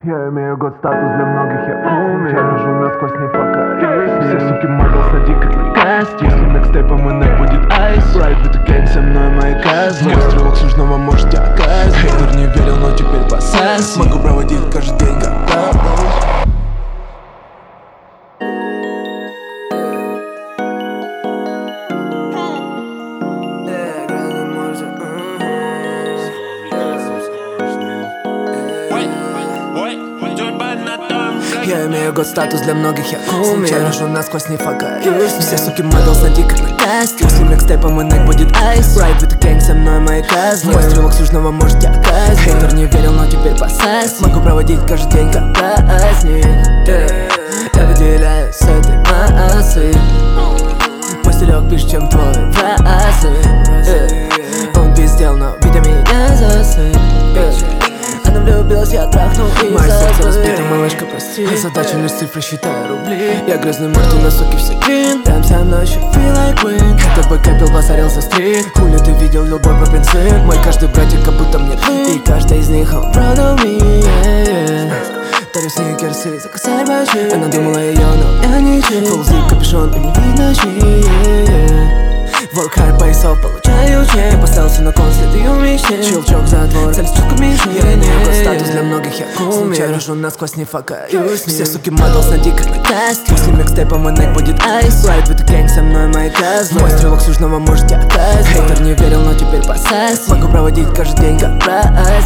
Я имею год, статус для многих, я умею. Я лежу насквозь, не факаюсь. Все суки models на дикой локасте. Если микстейпом и не будет айс. Ride with the gang, со мной мои козлы. Стрелок с южного можете оказать. Хейтер не верил, но теперь посась. Могу проводить каждый день как тапос. Я имею год, статус для многих, я умею. Я лежу насквозь, не факаюсь. Все суки models на дикой локасте. После микстейпом и нек будет айс. Ride with the gang, со мной мои козлы. Мой стрелок с южного можете оказать. Хейтер не верил, но теперь посась. Могу проводить каждый день как праздник. Я выделяюсь с этой массы. Мой стилек пишет, чем твой фразы. Он пиздел, но видя меня засыпь. Она влюбилась, я трахнул и мое сердце разбито, забыл. малышка, прости. Задача лишь цифры, считаю рубли. Я грязный морду, на суки все грин. Прям со мной еще feel like win. Это БК пил, посорил за стрит. Хули ты видел любой по принцип. Мой каждый братик, как будто мне твин. И каждый из них он proud of me. Дарю сникерсы за косарь большой. Она думала ее, но я не чей. Full zip, капюшон, и не видно чьи. Work hard, pay off, получаю чек. Я поставился на кон, следы у мечты. Щелчок за двор, цель с чутками жить. Я имею год, статус для многих, я умею. Я лежу насквозь, не факаюсь. Все суки models на дикой локасте. После микстейпом и нек будет айс. Ride with the gang, со мной мои козлы. Мой стрелок с южного можете оказать. Хейтер не верил, но теперь посась. Могу проводить каждый день как праздник.